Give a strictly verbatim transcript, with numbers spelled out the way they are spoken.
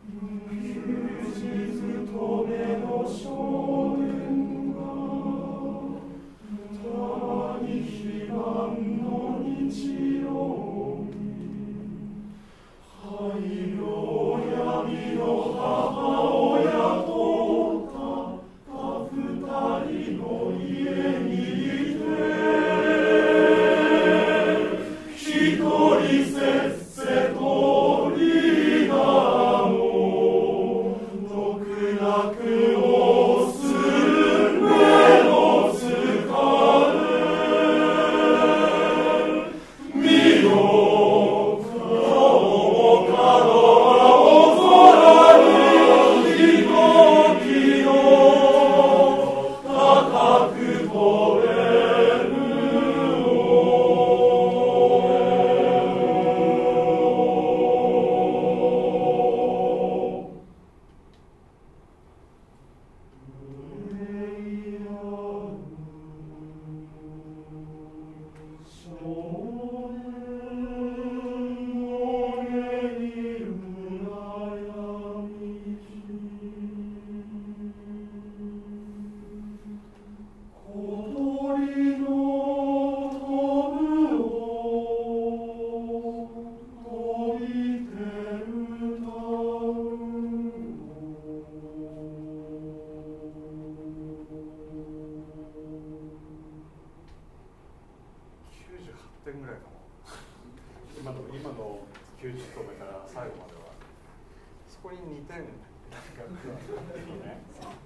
点ぐらいかも今の今のきゅうじゅうとめから最後まではそこににてんなんかいいね。